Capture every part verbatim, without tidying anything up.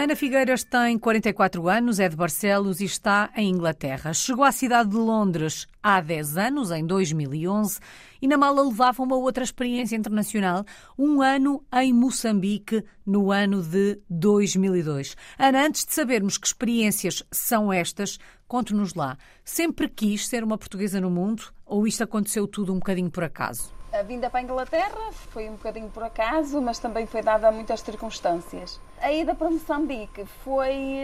Ana Figueiras tem quarenta e quatro anos, é de Barcelos e está em Inglaterra. Chegou à cidade de Londres há dez anos, em dois mil e onze, e na mala levava uma outra experiência internacional, um ano em Moçambique, no ano de dois mil e dois. Ana, antes de sabermos que experiências são estas, conte-nos lá. Sempre quis ser uma portuguesa no mundo ou isto aconteceu tudo um bocadinho por acaso? A vinda para a Inglaterra foi um bocadinho por acaso, mas também foi dada a muitas circunstâncias. A ida para Moçambique foi,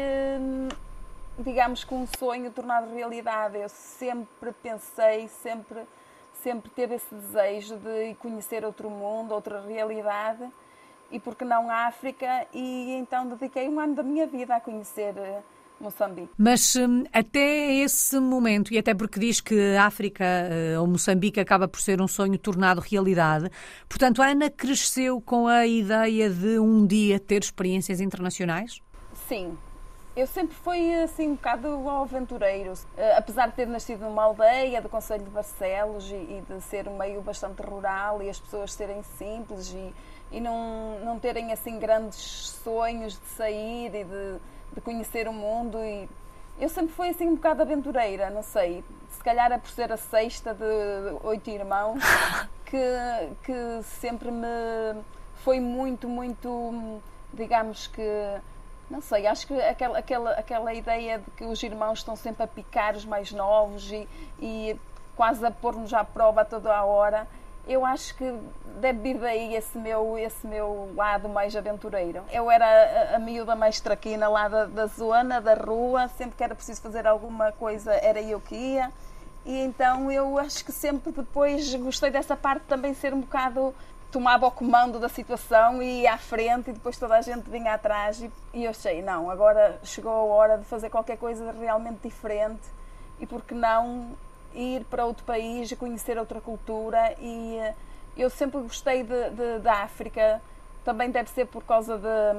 digamos que um sonho tornado realidade. Eu sempre pensei, sempre, sempre teve esse desejo de conhecer outro mundo, outra realidade, e por que não a África, e então dediquei um ano da minha vida a conhecer Moçambique. Mas até esse momento, e até porque diz que a África ou Moçambique acaba por ser um sonho tornado realidade, portanto a Ana cresceu com a ideia de um dia ter experiências internacionais? Sim, eu sempre fui assim um bocado ao aventureiro, apesar de ter nascido numa aldeia do concelho de Barcelos e de ser um meio bastante rural e as pessoas serem simples e, e não, não terem assim grandes sonhos de sair e de de conhecer o mundo, e eu sempre fui assim um bocado aventureira, não sei, se calhar é por ser a sexta de oito irmãos que, que sempre me foi muito, muito, digamos que, não sei, acho que aquela, aquela, aquela ideia de que os irmãos estão sempre a picar os mais novos e, e quase a pôr-nos à prova a toda a hora. Eu acho que deve vir daí esse meu, esse meu lado mais aventureiro. Eu era a, a miúda mais traquina lá da, da zona, da rua, sempre que era preciso fazer alguma coisa era eu que ia. E então eu acho que sempre depois gostei dessa parte também, ser um bocado, tomava o comando da situação e ia à frente e depois toda a gente vinha atrás. E, e eu achei, não, agora chegou a hora de fazer qualquer coisa realmente diferente e por que não ir para outro país e conhecer outra cultura. E eu sempre gostei de, de, da África, também deve ser por causa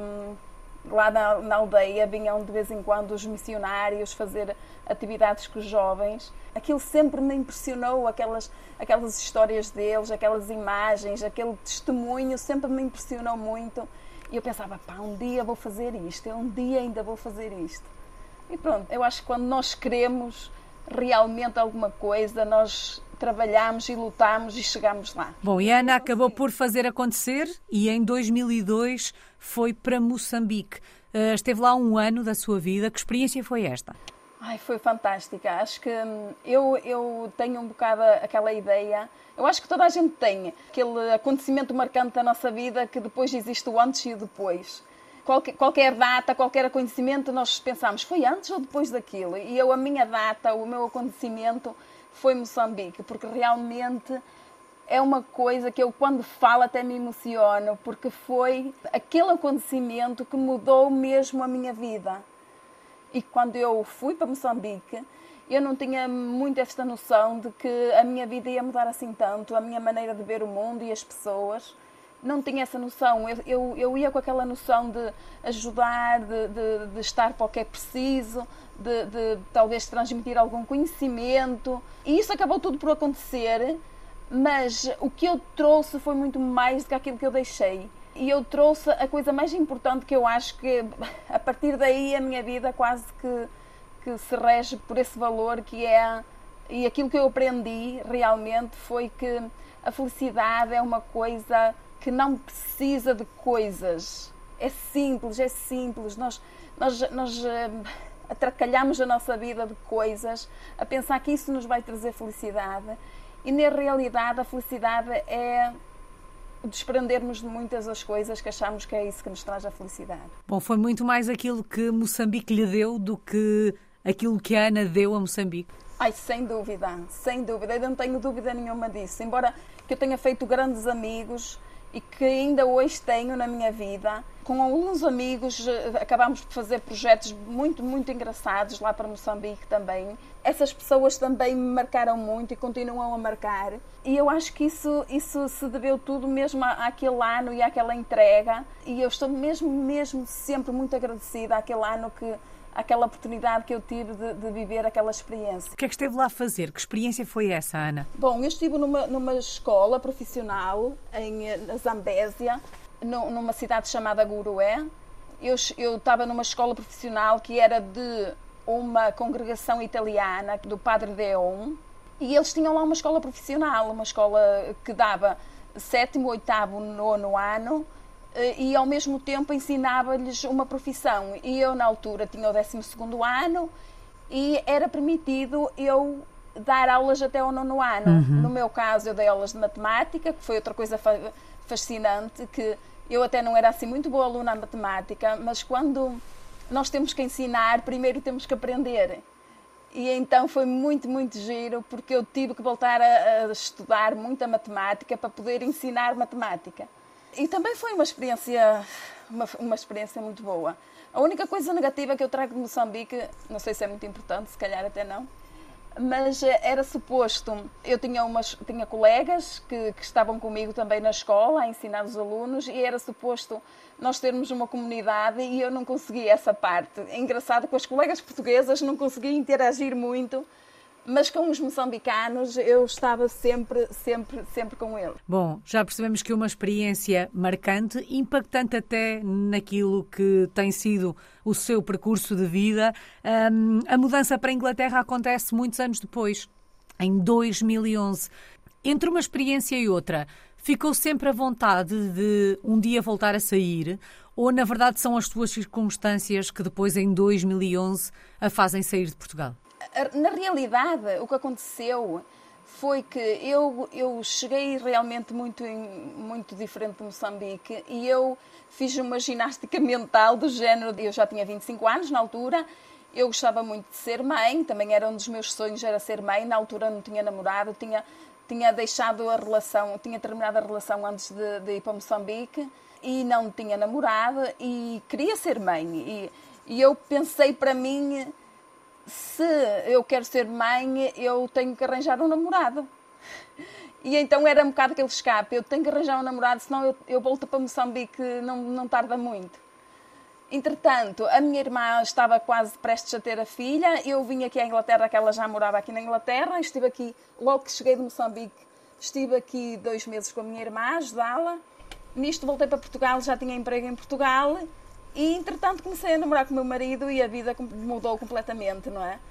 de lá na, na aldeia vinham de vez em quando os missionários fazer atividades com os jovens. Aquilo sempre me impressionou, aquelas, aquelas histórias deles, aquelas imagens, aquele testemunho sempre me impressionou muito e eu pensava, pá, um dia vou fazer isto, um dia ainda vou fazer isto. E pronto, eu acho que quando nós queremos realmente alguma coisa, nós trabalhamos e lutamos e chegamos lá. Bom, e a Ana acabou por fazer acontecer e em dois mil e dois foi para Moçambique. Uh, esteve lá um ano da sua vida. Que experiência foi esta? Ai, foi fantástica. Acho que eu, eu tenho um bocado aquela ideia, eu acho que toda a gente tem, aquele acontecimento marcante da nossa vida que depois existe o antes e o depois. Qualquer, qualquer data, qualquer acontecimento, nós pensamos, foi antes ou depois daquilo? E eu, a minha data, o meu acontecimento foi Moçambique, porque realmente é uma coisa que eu, quando falo, até me emociono, porque foi aquele acontecimento que mudou mesmo a minha vida. E quando eu fui para Moçambique, eu não tinha muito esta noção de que a minha vida ia mudar assim tanto, a minha maneira de ver o mundo e as pessoas. Não tinha essa noção, eu, eu, eu ia com aquela noção de ajudar, de, de, de estar para o que é preciso, de, de talvez transmitir algum conhecimento, e isso acabou tudo por acontecer, mas o que eu trouxe foi muito mais do que aquilo que eu deixei. E eu trouxe a coisa mais importante, que eu acho que a partir daí a minha vida quase que, que se rege por esse valor, que é, e aquilo que eu aprendi realmente foi que a felicidade é uma coisa que não precisa de coisas. É simples, é simples. Nós, nós, nós uh, atracalhamos a nossa vida de coisas a pensar que isso nos vai trazer felicidade. E na realidade a felicidade é desprendermos de muitas das coisas que achamos que é isso que nos traz a felicidade. Bom, foi muito mais aquilo que Moçambique lhe deu do que aquilo que a Ana deu a Moçambique. Ai, sem dúvida, sem dúvida. Eu não tenho dúvida nenhuma disso. Embora que eu tenha feito grandes amigos e que ainda hoje tenho na minha vida. Com alguns amigos acabámos por fazer projetos muito, muito engraçados lá para Moçambique também. Essas pessoas também me marcaram muito e continuam a marcar. E eu acho que isso, isso se deveu tudo mesmo àquele ano e àquela entrega. E eu estou mesmo, mesmo sempre muito agradecida àquele ano que aquela oportunidade que eu tive de, de viver aquela experiência. O que é que esteve lá a fazer? Que experiência foi essa, Ana? Bom, eu estive numa, numa escola profissional em, na Zambésia, no, numa cidade chamada Gurué, eu, eu estava numa escola profissional que era de uma congregação italiana, do Padre Deon, e eles tinham lá uma escola profissional, uma escola que dava sétimo, oitavo, nono ano, e ao mesmo tempo ensinava-lhes uma profissão. E eu, na altura, tinha o décimo segundo ano e era permitido eu dar aulas até ao nono ano. Uhum. No meu caso, eu dei aulas de matemática, que foi outra coisa fa- fascinante, que eu até não era assim muito boa aluna na matemática, mas quando nós temos que ensinar, primeiro temos que aprender. E então foi muito, muito giro, porque eu tive que voltar a, a estudar muita matemática para poder ensinar matemática. E também foi uma experiência, uma, uma experiência muito boa. A única coisa negativa que eu trago de Moçambique, não sei se é muito importante, se calhar até não, mas era suposto, eu tinha, umas, tinha colegas que, que estavam comigo também na escola a ensinar os alunos e era suposto nós termos uma comunidade e eu não consegui essa parte. É engraçado, com as colegas portuguesas não consegui interagir muito, mas com os moçambicanos eu estava sempre, sempre, sempre com eles. Bom, já percebemos que uma experiência marcante, impactante até naquilo que tem sido o seu percurso de vida. Um, a mudança para a Inglaterra acontece muitos anos depois, em dois mil e onze. Entre uma experiência e outra, ficou sempre à vontade de um dia voltar a sair? Ou, na verdade, são as suas circunstâncias que depois, em dois mil e onze, a fazem sair de Portugal? Na realidade, o que aconteceu foi que eu, eu cheguei realmente muito, muito diferente de Moçambique e eu fiz uma ginástica mental do género, eu já tinha vinte e cinco anos na altura, eu gostava muito de ser mãe, também era um dos meus sonhos, era ser mãe, na altura não tinha namorado, tinha, tinha deixado a relação, tinha terminado a relação antes de, de ir para Moçambique e não tinha namorado e queria ser mãe e, e eu pensei para mim, se eu quero ser mãe, eu tenho que arranjar um namorado. E então era um bocado aquele escape, eu tenho que arranjar um namorado, senão eu, eu volto para Moçambique, não, não tarda muito. Entretanto, a minha irmã estava quase prestes a ter a filha, eu vim aqui à Inglaterra, que ela já morava aqui na Inglaterra, estive aqui, logo que cheguei de Moçambique, estive aqui dois meses com a minha irmã, a ajudá-la. Nisto voltei para Portugal, já tinha emprego em Portugal, e, entretanto, comecei a namorar com o meu marido e a vida mudou completamente, não é?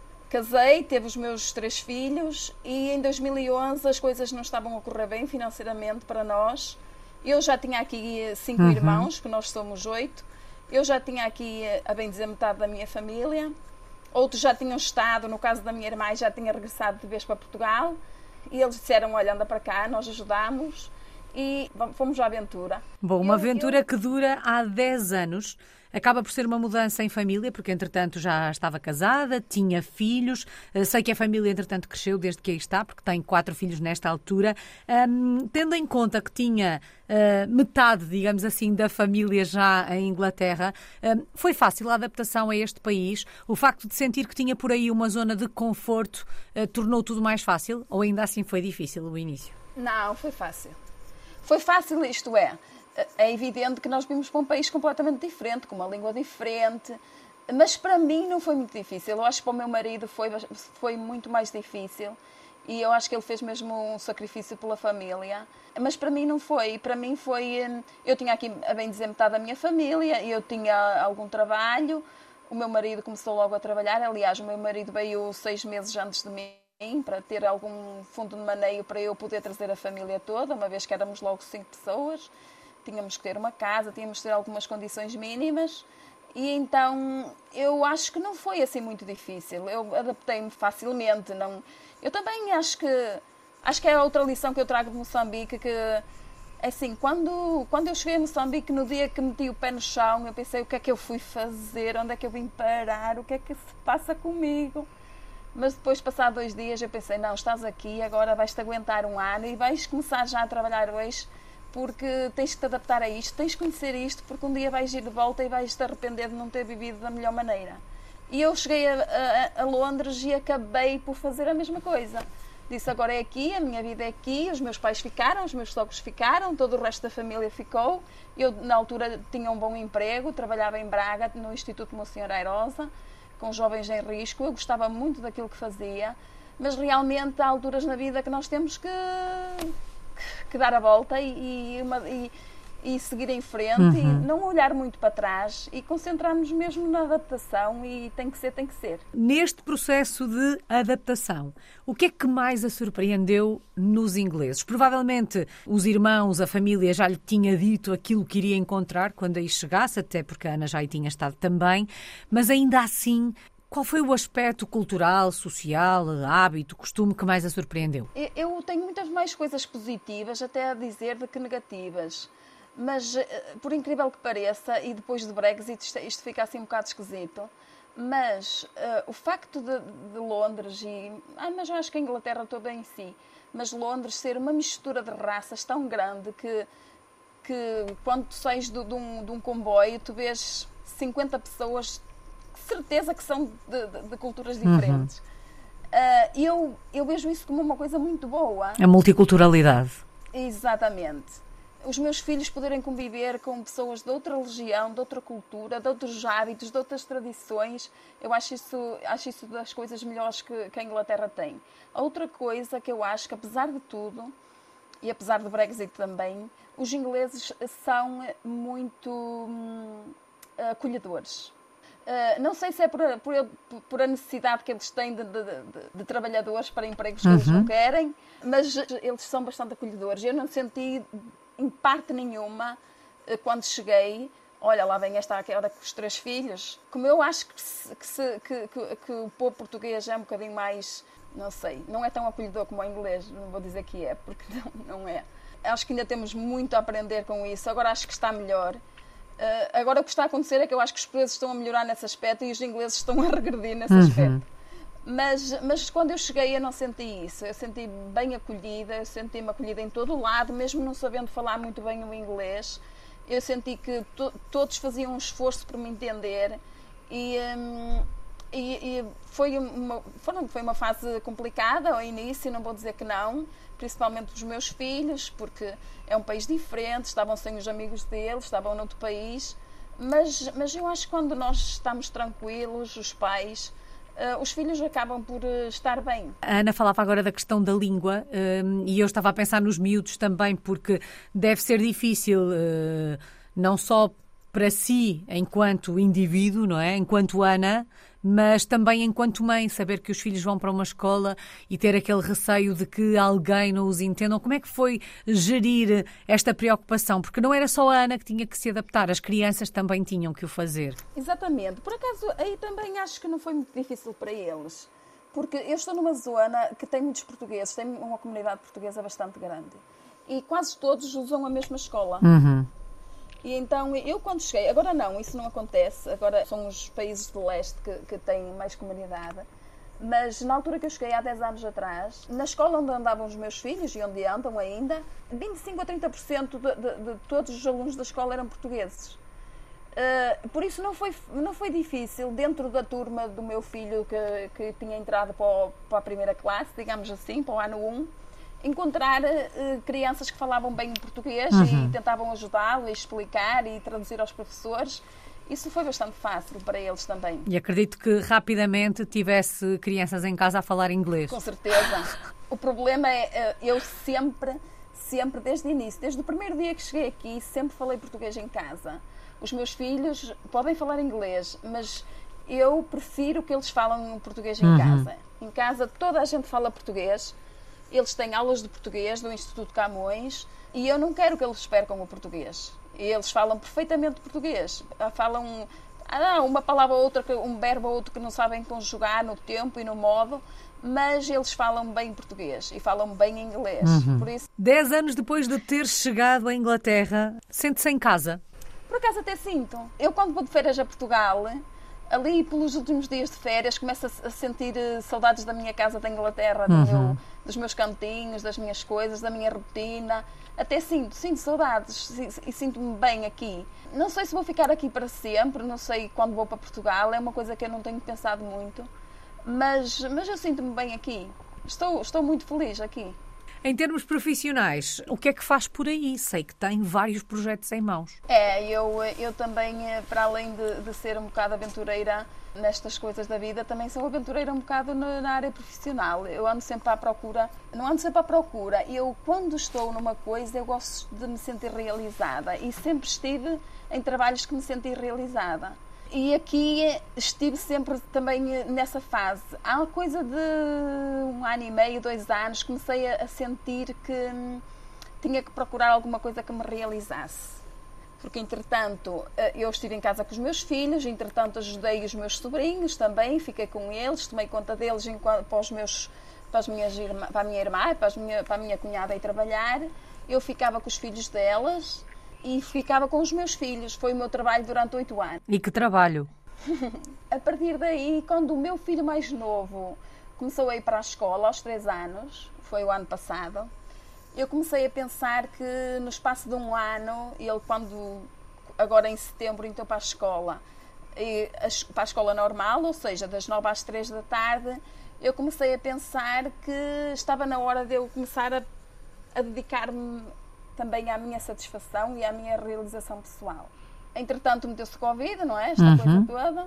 Casei, teve os meus três filhos e em dois mil e onze as coisas não estavam a correr bem financeiramente para nós. Eu já tinha aqui cinco uhum. irmãos, que nós somos oito. Eu já tinha aqui, a bem dizer, metade da minha família. Outros já tinham estado, no caso da minha irmã, já tinha regressado de vez para Portugal. E eles disseram, olha, anda para cá, nós ajudámos. E fomos à aventura. Bom, uma eu, aventura eu... que dura há dez anos. Acaba por ser uma mudança em família, porque entretanto já estava casada, tinha filhos. Sei que a família entretanto cresceu desde que aí está, porque tem quatro filhos nesta altura. Um, tendo em conta que tinha uh, metade, digamos assim, da família já em Inglaterra, um, foi fácil a adaptação a este país? O facto de sentir que tinha por aí uma zona de conforto uh, tornou tudo mais fácil? Ou ainda assim foi difícil o início? Não, foi fácil. Foi fácil, isto é, é evidente que nós vimos para um país completamente diferente, com uma língua diferente, mas para mim não foi muito difícil. Eu acho que para o meu marido foi, foi muito mais difícil e eu acho que ele fez mesmo um sacrifício pela família, mas para mim não foi. Para mim foi, eu tinha aqui, a bem dizer, metade da minha família, eu tinha algum trabalho, o meu marido começou logo a trabalhar, aliás, o meu marido veio seis meses antes de mim, para ter algum fundo de maneio para eu poder trazer a família toda, uma vez que éramos logo cinco pessoas, tínhamos que ter uma casa, tínhamos que ter algumas condições mínimas e então eu acho que não foi assim muito difícil, eu adaptei-me facilmente. Não, eu também acho que, acho que é outra lição que eu trago de Moçambique, que assim, quando, quando eu cheguei a Moçambique, no dia que meti o pé no chão, eu pensei, o que é que eu fui fazer, onde é que eu vim parar, o que é que se passa comigo? Mas depois, passado dois dias, eu pensei, não, estás aqui, agora vais-te aguentar um ano e vais começar já a trabalhar hoje, porque tens que te adaptar a isto, tens que conhecer isto, porque um dia vais ir de volta e vais te arrepender de não ter vivido da melhor maneira. E eu cheguei a, a, a Londres e acabei por fazer a mesma coisa. Disse, agora é aqui, a minha vida é aqui, os meus pais ficaram, os meus sogros ficaram, todo o resto da família ficou. Eu, na altura, tinha um bom emprego, trabalhava em Braga, no Instituto Monsenhor Airosa, com jovens em risco. Eu gostava muito daquilo que fazia, mas realmente há alturas na vida que nós temos que, que dar a volta e, e, uma, e, e seguir em frente, uhum. e não olhar muito para trás e concentrar-nos mesmo na adaptação, e tem que ser, tem que ser. Neste processo de adaptação, o que é que mais a surpreendeu nos ingleses? Provavelmente os irmãos, a família já lhe tinha dito aquilo que iria encontrar quando aí chegasse, até porque a Ana já aí tinha estado também, mas ainda assim, qual foi o aspecto cultural, social, hábito, costume que mais a surpreendeu? Eu tenho muitas mais coisas positivas, até a dizer, do que negativas. Mas, por incrível que pareça, e depois do Brexit isto, isto fica assim um bocado esquisito, mas uh, o facto de, de Londres e... Ah, mas eu acho que a Inglaterra toda em si, mas Londres ser uma mistura de raças tão grande que, que quando tu sais de, de, um, de um comboio, tu vês cinquenta pessoas, certeza que são de, de, de culturas diferentes. Uhum. Uh, eu, eu vejo isso como uma coisa muito boa. A multiculturalidade. Exatamente. Os meus filhos poderem conviver com pessoas de outra religião, de outra cultura, de outros hábitos, de outras tradições, eu acho isso, acho isso das coisas melhores que, que a Inglaterra tem. A outra coisa que eu acho que, apesar de tudo, e apesar do Brexit também, os ingleses são muito hum, acolhedores. Uh, não sei se é por a, por, a, por a necessidade que eles têm de, de, de, de trabalhadores para empregos que uhum. eles não querem, mas eles são bastante acolhedores. Eu não senti... em parte nenhuma, quando cheguei, olha, lá vem esta aquela com os três filhos. Como eu acho que, se, que, se, que, que, que o povo português é um bocadinho mais, não sei, não é tão acolhedor como o inglês, não vou dizer que é, porque não, não é. Acho que ainda temos muito a aprender com isso, agora acho que está melhor. Uh, agora o que está a acontecer é que eu acho que os portugueses estão a melhorar nesse aspecto e os ingleses estão a regredir nesse uhum. aspecto. Mas, mas quando eu cheguei eu não senti isso, eu senti bem acolhida, eu senti-me acolhida em todo o lado, mesmo não sabendo falar muito bem o inglês, eu senti que to, todos faziam um esforço por me entender e, um, e, e foi, uma, foi uma fase complicada ao início, não vou dizer que não, principalmente os meus filhos, porque é um país diferente, estavam sem os amigos deles, estavam noutro país, mas, mas eu acho que quando nós estamos tranquilos, os pais... Uh, os filhos acabam por uh, estar bem. A Ana falava agora da questão da língua uh, e eu estava a pensar nos miúdos também, porque deve ser difícil uh, não só para si enquanto indivíduo, não é? Enquanto Ana, mas também enquanto mãe, saber que os filhos vão para uma escola e ter aquele receio de que alguém não os entenda. Como é que foi gerir esta preocupação? Porque não era só a Ana que tinha que se adaptar, as crianças também tinham que o fazer. Exatamente. Por acaso, aí também acho que não foi muito difícil para eles, porque eu estou numa zona que tem muitos portugueses, tem uma comunidade portuguesa bastante grande e quase todos usam a mesma escola. Uhum. E então, eu quando cheguei, agora não, isso não acontece, agora são os países de leste que, que têm mais comunidade, mas na altura que eu cheguei, há dez anos atrás, na escola onde andavam os meus filhos e onde andam ainda, vinte e cinco a trinta por cento de, de, de todos os alunos da escola eram portugueses. Uh, por isso não foi, não foi difícil, dentro da turma do meu filho que, que tinha entrado para, o, para a primeira classe, digamos assim, para o ano um, encontrar uh, crianças que falavam bem o português uhum. e tentavam ajudá-lo e explicar e traduzir aos professores. Isso foi bastante fácil para eles também. E acredito que rapidamente tivesse crianças em casa a falar inglês. Com certeza. O problema é, uh, eu sempre, sempre desde o início, desde o primeiro dia que cheguei aqui, sempre falei português em casa. Os meus filhos podem falar inglês, mas eu prefiro que eles falam português em uhum. casa. Em casa toda a gente fala português. Eles têm aulas de português do Instituto Camões e eu não quero que eles percam o português. Eles falam perfeitamente português. Falam ah, uma palavra ou outra, um verbo ou outro que não sabem conjugar no tempo e no modo, mas eles falam bem português e falam bem inglês. Uhum. Por isso... Dez anos depois de ter chegado à Inglaterra, sente-se em casa? Por acaso até sinto. Eu quando vou de férias a Portugal... Ali, pelos últimos dias de férias, começo a sentir saudades da minha casa da Inglaterra, do uhum. meu, dos meus cantinhos, das minhas coisas, da minha rotina. Até sinto, sinto saudades e sinto-me bem aqui. Não sei se vou ficar aqui para sempre, não sei quando vou para Portugal, é uma coisa que eu não tenho pensado muito, mas, mas eu sinto-me bem aqui. Estou, estou muito feliz aqui. Em termos profissionais, o que é que faz por aí? Sei que tem vários projetos em mãos. É, eu, eu também, para além de, de ser um bocado aventureira nestas coisas da vida, também sou aventureira um bocado na, na área profissional. Eu ando sempre à procura, não ando sempre à procura, eu quando estou numa coisa eu gosto de me sentir realizada e sempre estive em trabalhos que me senti realizada. E aqui estive sempre também nessa fase. Há coisa de um ano e meio, dois anos, comecei a sentir que hum, tinha que procurar alguma coisa que me realizasse. Porque, entretanto, eu estive em casa com os meus filhos, entretanto ajudei os meus sobrinhos também, fiquei com eles, tomei conta deles enquanto, para, os meus, para, as minhas irmã, para a minha irmã, para, as minha, para a minha cunhada ir trabalhar. Eu ficava com os filhos delas e ficava com os meus filhos. Foi o meu trabalho durante oito anos. E que trabalho? A partir daí, quando o meu filho mais novo começou a ir para a escola, aos três anos, foi o ano passado, eu comecei a pensar que no espaço de um ano, ele quando, agora em setembro, então para a escola, e para a escola normal, ou seja, das nove às três da tarde, eu comecei a pensar que estava na hora de eu começar a, a dedicar-me também à minha satisfação e à minha realização pessoal. Entretanto, meteu-se Covid, não é? Esta uhum. coisa toda.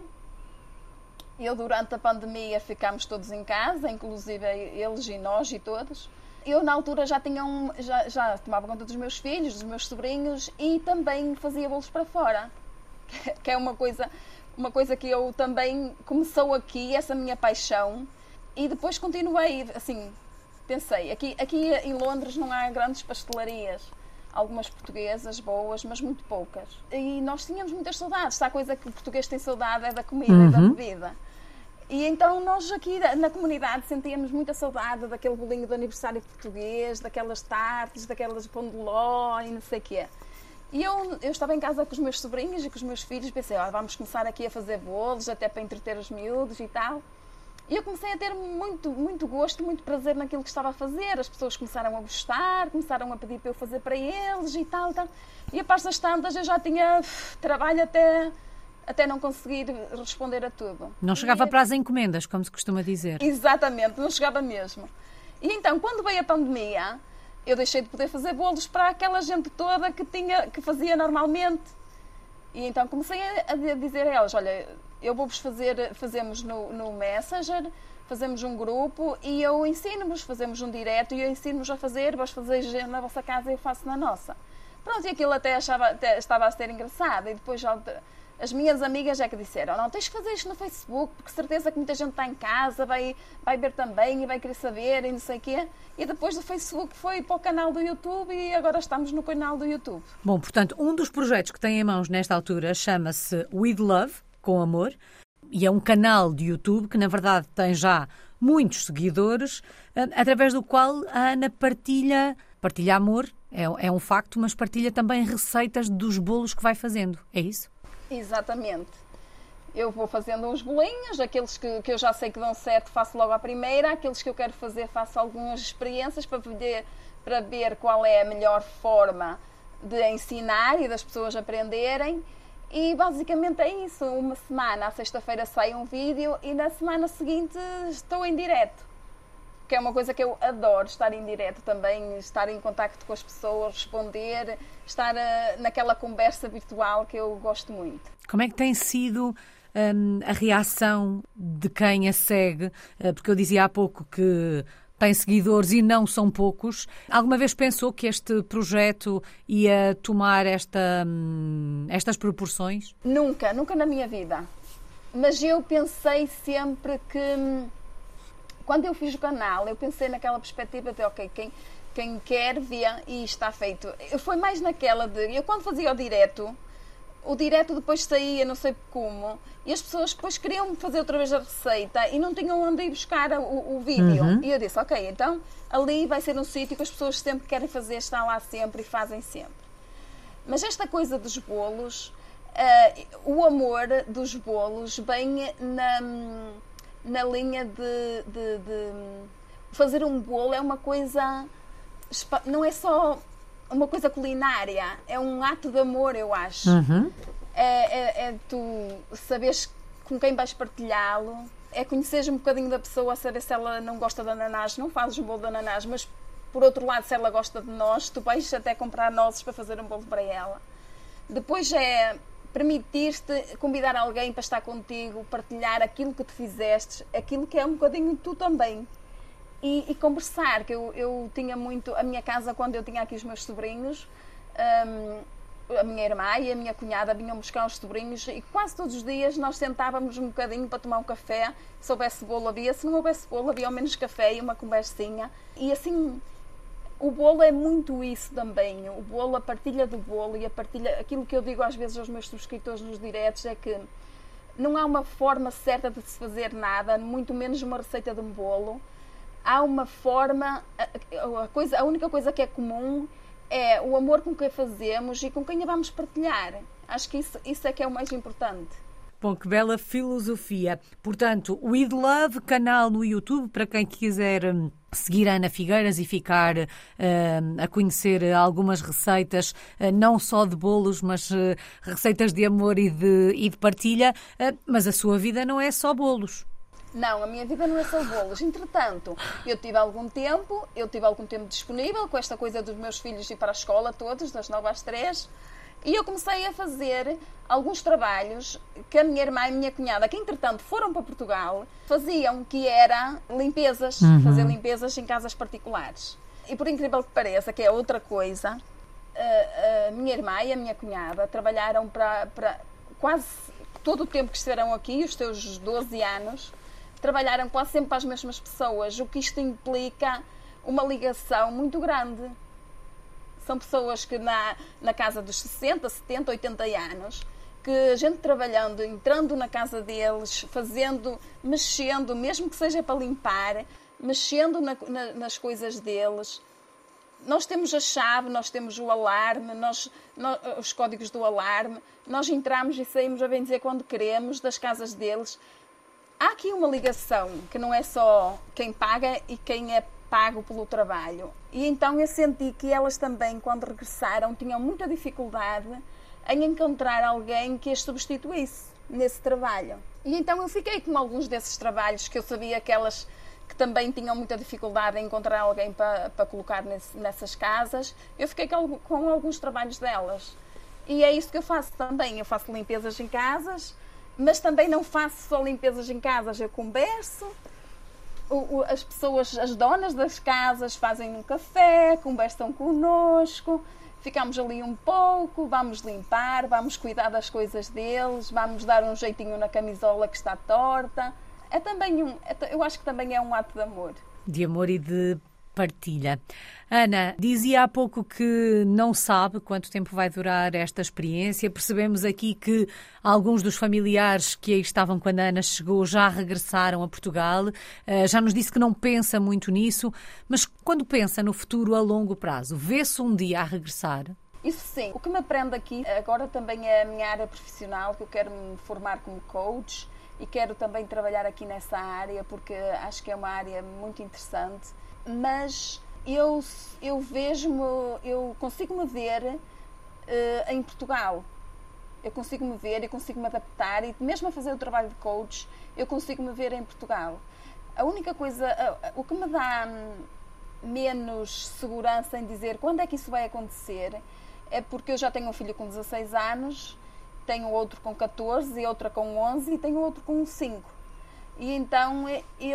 Eu, durante a pandemia, ficámos todos em casa, inclusive eles e nós e todos. Eu, na altura, já, tinha um, já, já tomava conta dos meus filhos, dos meus sobrinhos e também fazia bolos para fora. Que é uma coisa, uma coisa que eu também... Começou aqui, essa minha paixão, e depois continuei, assim... Pensei, aqui, aqui em Londres não há grandes pastelarias, algumas portuguesas boas, mas muito poucas. E nós tínhamos muitas saudades. Se há coisa que o português tem saudade é da comida uhum. e da bebida. E então nós aqui na comunidade sentíamos muita saudade daquele bolinho de aniversário português, daquelas tartes, daquelas pão de ló e não sei o quê. E eu, eu estava em casa com os meus sobrinhos e com os meus filhos, pensei, oh, vamos começar aqui a fazer bolos, até para entreter os miúdos e tal. E eu comecei a ter muito, muito gosto, muito prazer naquilo que estava a fazer. As pessoas começaram a gostar, começaram a pedir para eu fazer para eles e tal, tal. E a parte das tantas eu já tinha uf, trabalho até, até não conseguir responder a tudo. Não chegava e, para as encomendas, como se costuma dizer. Exatamente, não chegava mesmo. E então, quando veio a pandemia, eu deixei de poder fazer bolos para aquela gente toda que, tinha, que fazia normalmente. E então comecei a dizer a elas, olha, eu vou-vos fazer, fazemos no, no Messenger, fazemos um grupo e eu ensino-vos, fazemos um direto e eu ensino-vos a fazer, vós fazeis na vossa casa e eu faço na nossa. Pronto, e aquilo até, achava, até estava a ser engraçado. E depois já, as minhas amigas é que disseram, não, tens que fazer isto no Facebook, porque certeza que muita gente está em casa, vai, vai ver também e vai querer saber e não sei o quê. E depois do Facebook foi para o canal do YouTube e agora estamos no canal do YouTube. Bom, portanto, um dos projetos que tem em mãos nesta altura chama-se With Love, com amor, e é um canal de YouTube que, na verdade, tem já muitos seguidores, através do qual a Ana partilha, partilha amor, é, é um facto, mas partilha também receitas dos bolos que vai fazendo, é isso? Exatamente. Eu vou fazendo uns bolinhos, aqueles que, que eu já sei que dão certo faço logo à primeira, aqueles que eu quero fazer faço algumas experiências para ver, para ver qual é a melhor forma de ensinar e das pessoas aprenderem. E basicamente é isso, uma semana, à sexta-feira sai um vídeo e na semana seguinte estou em direto, que é uma coisa que eu adoro, estar em direto também, estar em contacto com as pessoas, responder, estar uh, naquela conversa virtual que eu gosto muito. Como é que tem sido um, a reação de quem a segue? Uh, porque eu dizia há pouco que tem seguidores e não são poucos. Alguma vez pensou que este projeto ia tomar esta, hum, estas proporções? Nunca, nunca na minha vida. Mas eu pensei sempre que, quando eu fiz o canal, eu pensei naquela perspectiva de, ok, quem, quem quer vê e está feito. Eu foi mais naquela de, eu quando fazia o direto, o direto depois saía, não sei como, e as pessoas depois queriam fazer outra vez a receita e não tinham onde ir buscar o, o vídeo. Uhum. E eu disse, ok, então ali vai ser um sítio que as pessoas sempre querem fazer, estão lá sempre e fazem sempre. Mas esta coisa dos bolos, uh, o amor dos bolos vem na, na linha de, de, de fazer um bolo, é uma coisa, não é só uma coisa culinária, é um ato de amor, eu acho. Uhum. É, é, é tu saberes com quem vais partilhá-lo, é conheceres um bocadinho da pessoa, saber se ela não gosta de ananás, não fazes um bolo de ananás, mas Por outro lado, se ela gosta de nozes, tu vais até comprar nozes para fazer um bolo para ela. Depois é permitir-te convidar alguém para estar contigo, partilhar aquilo que tu fizeste, aquilo que é um bocadinho tu também. E, e conversar, que eu, eu tinha muito... A minha casa, quando eu tinha aqui os meus sobrinhos, um, a minha irmã e a minha cunhada vinham buscar os sobrinhos e quase todos os dias nós sentávamos um bocadinho para tomar um café. Se houvesse bolo, havia. Se não houvesse bolo, havia ao menos café e uma conversinha. E assim... O bolo é muito isso também, o bolo, a partilha do bolo e a partilha, aquilo que eu digo às vezes aos meus subscritores nos diretos é que não há uma forma certa de se fazer nada, muito menos uma receita de um bolo. Há uma forma, a, a, coisa, a única coisa que é comum é o amor com quem fazemos e com quem a vamos partilhar. Acho que isso, isso é que é o mais importante. Bom, que bela filosofia. Portanto, o Eat Love, canal no YouTube, para quem quiser seguir a Ana Figueiras e ficar uh, a conhecer algumas receitas, uh, não só de bolos, mas uh, receitas de amor e de, e de partilha. Uh, mas a sua vida não é só bolos. Não, a minha vida não é só bolos. Entretanto, eu tive algum tempo, eu tive algum tempo disponível com esta coisa dos meus filhos ir para a escola todos, das nove às três. E eu comecei a fazer alguns trabalhos que a minha irmã e a minha cunhada, que entretanto foram para Portugal, faziam, que era limpezas, uhum. fazer limpezas em casas particulares. E por incrível que pareça, que é outra coisa, a, a minha irmã e a minha cunhada trabalharam para, para quase todo o tempo que estiveram aqui, os seus doze anos, trabalharam quase sempre para as mesmas pessoas, o que isto implica uma ligação muito grande. São pessoas que na, na casa dos sessenta, setenta, oitenta anos, que a gente trabalhando, entrando na casa deles, fazendo, mexendo, mesmo que seja para limpar, mexendo na, na, nas coisas deles. Nós temos a chave, nós temos o alarme, nós, nós, os códigos do alarme, nós entramos e saímos a bem dizer quando queremos das casas deles. Há aqui uma ligação que não é só quem paga e quem é pago pelo trabalho. E então eu senti que elas também, quando regressaram, tinham muita dificuldade em encontrar alguém que as substituísse nesse trabalho. E então eu fiquei com alguns desses trabalhos que eu sabia que elas que também tinham muita dificuldade em encontrar alguém para, para colocar nesse, nessas casas. Eu fiquei com, com alguns trabalhos delas. E é isso que eu faço também. Eu faço limpezas em casas, mas também não faço só limpezas em casas. Eu converso. O, o, as pessoas, as donas das casas fazem um café, conversam connosco, ficamos ali um pouco, vamos limpar, vamos cuidar das coisas deles, vamos dar um jeitinho na camisola que está torta. É também um, é, eu acho que também é um ato de amor. De amor e de partilha. Ana, dizia há pouco que não sabe quanto tempo vai durar esta experiência. Percebemos aqui que alguns dos familiares que aí estavam quando a Ana chegou já regressaram a Portugal. Já nos disse que não pensa muito nisso, mas quando pensa no futuro a longo prazo, vê-se um dia a regressar? Isso sim. O que me aprende aqui agora também é a minha área profissional, que eu quero me formar como coach e quero também trabalhar aqui nessa área, porque acho que é uma área muito interessante. Mas eu, eu vejo-me, eu consigo-me ver uh, em Portugal. Eu consigo-me ver e consigo-me adaptar, e mesmo a fazer o trabalho de coach, eu consigo-me ver em Portugal. A única coisa, uh, o que me dá um, menos segurança em dizer quando é que isso vai acontecer, é porque eu já tenho um filho com dezasseis anos, tenho outro com catorze, e outra com onze e tenho outro com cinco. E então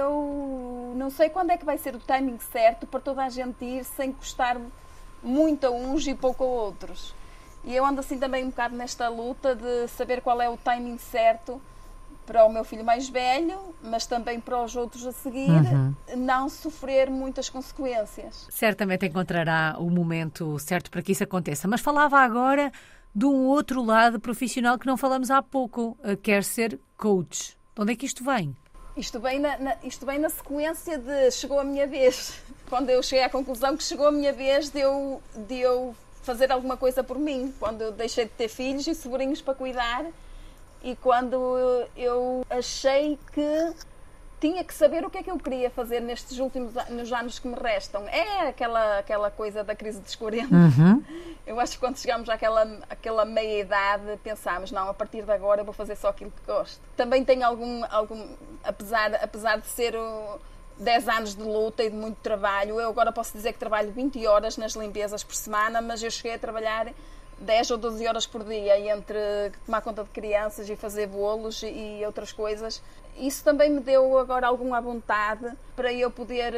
eu não sei quando é que vai ser o timing certo para toda a gente ir sem custar muito a uns e pouco a outros. E eu ando assim também um bocado nesta luta de saber qual é o timing certo para o meu filho mais velho, mas também para os outros a seguir, uhum. não sofrer muitas consequências. Certamente encontrará o momento certo para que isso aconteça. Mas falava agora de um outro lado profissional que não falamos há pouco, quer ser coach. De onde é que isto vem? Isto vem, na, na, isto vem na sequência de chegou a minha vez. Quando eu cheguei à conclusão que chegou a minha vez de eu, de eu fazer alguma coisa por mim. Quando eu deixei de ter filhos e sobrinhos para cuidar. E quando eu, eu achei que tinha que saber o que é que eu queria fazer nestes últimos nos anos que me restam. É aquela, aquela coisa da crise dos quarenta. Uhum. Eu acho que quando chegamos àquela, àquela meia-idade, pensámos, não, a partir de agora eu vou fazer só aquilo que gosto. Também tenho algum, algum apesar, apesar de ser o, dez anos de luta e de muito trabalho. Eu agora posso dizer que trabalho vinte horas nas limpezas por semana, mas eu cheguei a trabalhar dez ou doze horas por dia, e entre tomar conta de crianças e fazer bolos e outras coisas. Isso também me deu agora alguma vontade para eu poder,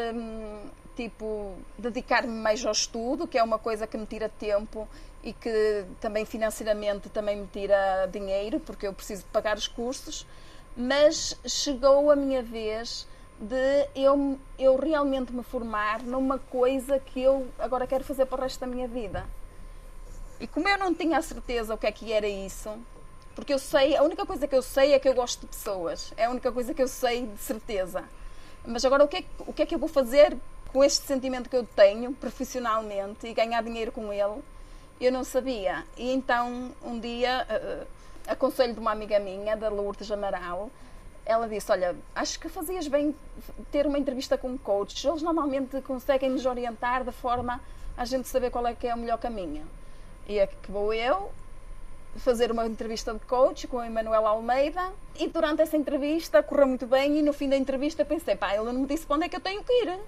tipo, dedicar-me mais ao estudo, que é uma coisa que me tira tempo e que também financeiramente também me tira dinheiro, porque eu preciso de pagar os cursos. Mas chegou a minha vez de eu, eu realmente me formar numa coisa que eu agora quero fazer para o resto da minha vida. E como eu não tinha a certeza o que é que era isso, porque eu sei, a única coisa que eu sei é que eu gosto de pessoas, é a única coisa que eu sei de certeza. Mas agora o que é, o que, é que eu vou fazer com este sentimento que eu tenho profissionalmente e ganhar dinheiro com ele, eu não sabia. E então um dia, uh, a conselho de uma amiga minha, da Lourdes Amaral, ela disse, olha, acho que fazias bem ter uma entrevista com um coach, eles normalmente conseguem nos orientar de forma a gente saber qual é que é o melhor caminho. E é que vou eu fazer uma entrevista de coach com a Emanuela Almeida, e durante essa entrevista correu muito bem, e no fim da entrevista pensei, pá, ele não me disse para onde é que eu tenho que ir.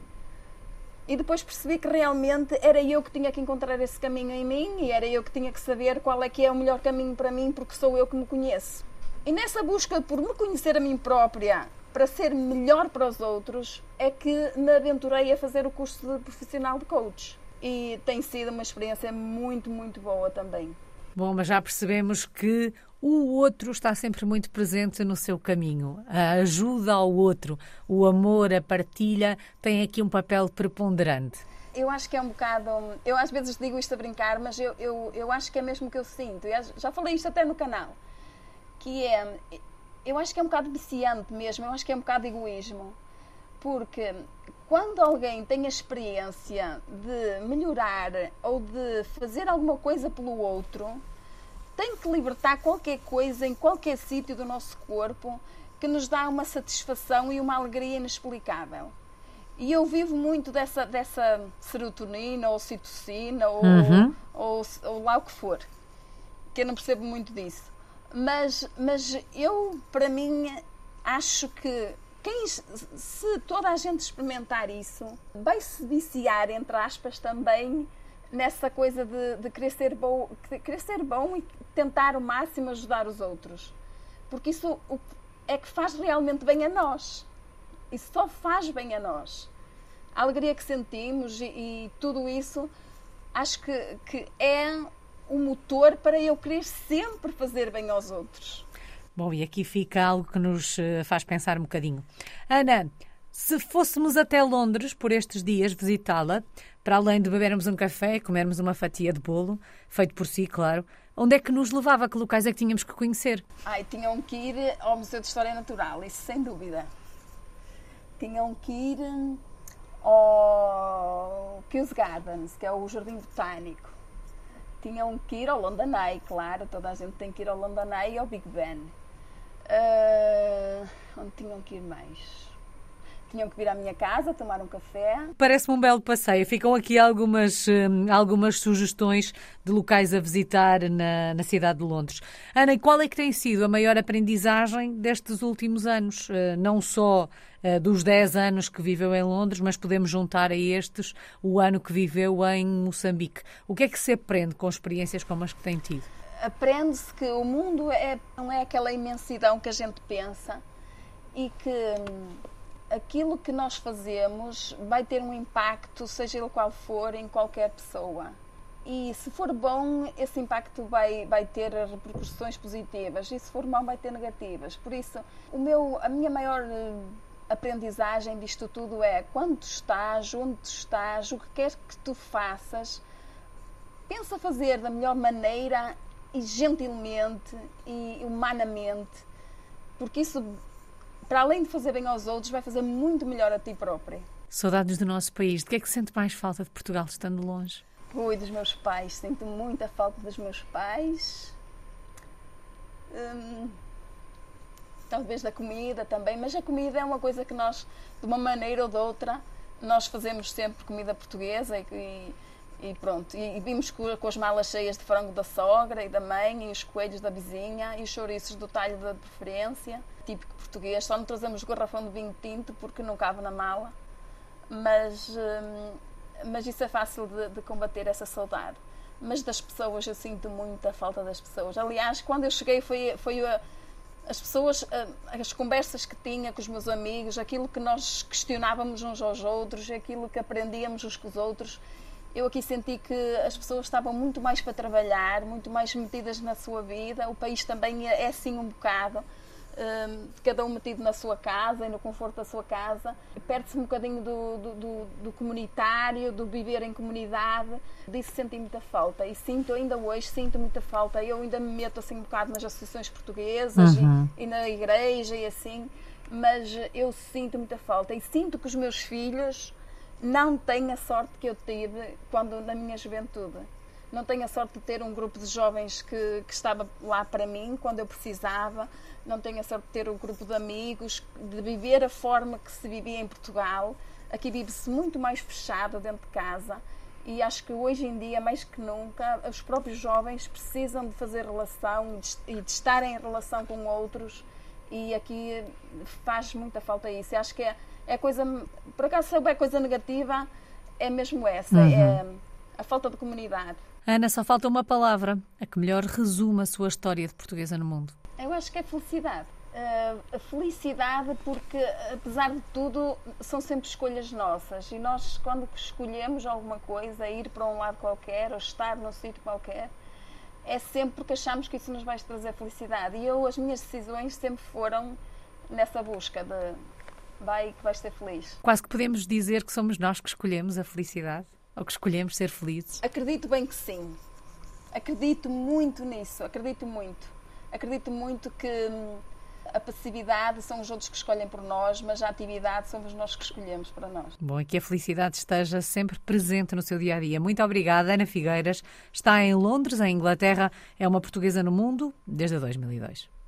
E depois percebi que realmente era eu que tinha que encontrar esse caminho em mim, e era eu que tinha que saber qual é que é o melhor caminho para mim, porque sou eu que me conheço. E nessa busca por me conhecer a mim própria, para ser melhor para os outros, é que me aventurei a fazer o curso de profissional de coach. E tem sido uma experiência muito, muito boa também. Bom, mas já percebemos que o outro está sempre muito presente no seu caminho. A ajuda ao outro, o amor, a partilha, tem aqui um papel preponderante. Eu acho que é um bocado... Eu às vezes digo isto a brincar, mas eu, eu, eu acho que é mesmo o que eu sinto. Eu já falei isto até no canal. Que é... Eu acho que é um bocado viciante mesmo. Eu acho que é um bocado egoísmo. Porque quando alguém tem a experiência de melhorar ou de fazer alguma coisa pelo outro, tem que libertar qualquer coisa em qualquer sítio do nosso corpo que nos dá uma satisfação e uma alegria inexplicável. E eu vivo muito dessa, dessa serotonina ou citocina ou, uhum. ou, ou lá o que for, que eu não percebo muito disso. Mas, mas eu, para mim, acho que Quem, se toda a gente experimentar isso, vai se viciar, entre aspas, também nessa coisa de, de querer ser bom, de querer ser bom e tentar o máximo ajudar os outros. Porque isso é que faz realmente bem a nós. Isso só faz bem a nós. A alegria que sentimos e, e tudo isso, acho que, que é o motor para eu querer sempre fazer bem aos outros. Bom, e aqui fica algo que nos faz pensar um bocadinho. Ana, se fôssemos até Londres por estes dias visitá-la, para além de bebermos um café, comermos uma fatia de bolo, feito por si, claro, onde é que nos levava? Que locais é que tínhamos que conhecer? Ai, tinham que ir ao Museu de História Natural, isso sem dúvida. Tinham que ir ao Kew Gardens, que é o Jardim Botânico. Tinham que ir ao London Eye, claro, toda a gente tem que ir ao London Eye e ao Big Ben. Uh, onde tinham que ir mais? Tinham que vir à minha casa, tomar um café. Parece-me um belo passeio. Ficam aqui algumas, hum, algumas sugestões de locais a visitar na, na cidade de Londres. Ana, e qual é que tem sido a maior aprendizagem destes últimos anos? Uh, não só uh, dos dez anos que viveu em Londres, mas podemos juntar a estes o ano que viveu em Moçambique. O que é que se aprende com experiências como as que tem tido? Aprende-se que o mundo é, não é aquela imensidão que a gente pensa e que hum, aquilo que nós fazemos vai ter um impacto, seja ele qual for, em qualquer pessoa. E se for bom, esse impacto vai, vai ter repercussões positivas, e se for mau, vai ter negativas. Por isso, o meu, a minha maior aprendizagem disto tudo é: quando tu estás, onde tu estás, o que queres que tu faças, pensa fazer da melhor maneira e gentilmente e humanamente, porque isso, para além de fazer bem aos outros, vai fazer muito melhor a ti própria. Saudades do nosso país. De que é que sente mais falta de Portugal estando longe? Ui, dos meus pais. Sinto muita falta dos meus pais. Hum, talvez da comida também, mas a comida é uma coisa que nós, de uma maneira ou de outra, nós fazemos sempre comida portuguesa e, E pronto, e, e vimos com, com as malas cheias de frango da sogra e da mãe, e os coelhos da vizinha, e os chouriços do talho da preferência, típico português. Só não trazemos o garrafão de vinho tinto porque não cabe na mala, mas, hum, mas isso é fácil de, de combater, essa saudade. Mas das pessoas, eu sinto muita falta das pessoas. Aliás, quando eu cheguei foi, foi a, as pessoas, as conversas que tinha com os meus amigos, aquilo que nós questionávamos uns aos outros, aquilo que aprendíamos uns com os outros. Eu aqui senti que as pessoas estavam muito mais para trabalhar, muito mais metidas na sua vida. O país também é assim um bocado, um, cada um metido na sua casa e no conforto da sua casa. Perde-se um bocadinho do, do, do, do comunitário, do viver em comunidade. Disso senti muita falta e sinto, ainda hoje, sinto muita falta. Eu ainda me meto assim um bocado nas associações portuguesas uhum. e, e na igreja e assim, mas eu sinto muita falta e sinto que os meus filhos não tenho a sorte que eu tive quando na minha juventude. Não tenho a sorte de ter um grupo de jovens que, que estava lá para mim quando eu precisava. Não tenho a sorte de ter um grupo de amigos, de viver a forma que se vivia em Portugal. Aqui vive-se muito mais fechado dentro de casa e acho que hoje em dia, mais que nunca, os próprios jovens precisam de fazer relação e de, de estar em relação com outros, e aqui faz muita falta isso. Eu acho que é É coisa, por acaso, se houver coisa negativa, é mesmo essa, uhum. é a falta de comunidade. Ana, só falta uma palavra, a que melhor resume a sua história de portuguesa no mundo. Eu acho que é felicidade. Uh, a felicidade porque, apesar de tudo, são sempre escolhas nossas. E nós, quando escolhemos alguma coisa, ir para um lado qualquer, ou estar num sítio qualquer, é sempre porque achamos que isso nos vai trazer felicidade. E eu, as minhas decisões sempre foram nessa busca de... vai que vais ser feliz. Quase que podemos dizer que somos nós que escolhemos a felicidade? Ou que escolhemos ser felizes? Acredito bem que sim. Acredito muito nisso. Acredito muito. Acredito muito que a passividade são os outros que escolhem por nós, mas a atividade somos nós que escolhemos para nós. Bom, e que a felicidade esteja sempre presente no seu dia-a-dia. Muito obrigada, Ana Figueiras. Está em Londres, em Inglaterra. É uma portuguesa no mundo desde dois mil e dois.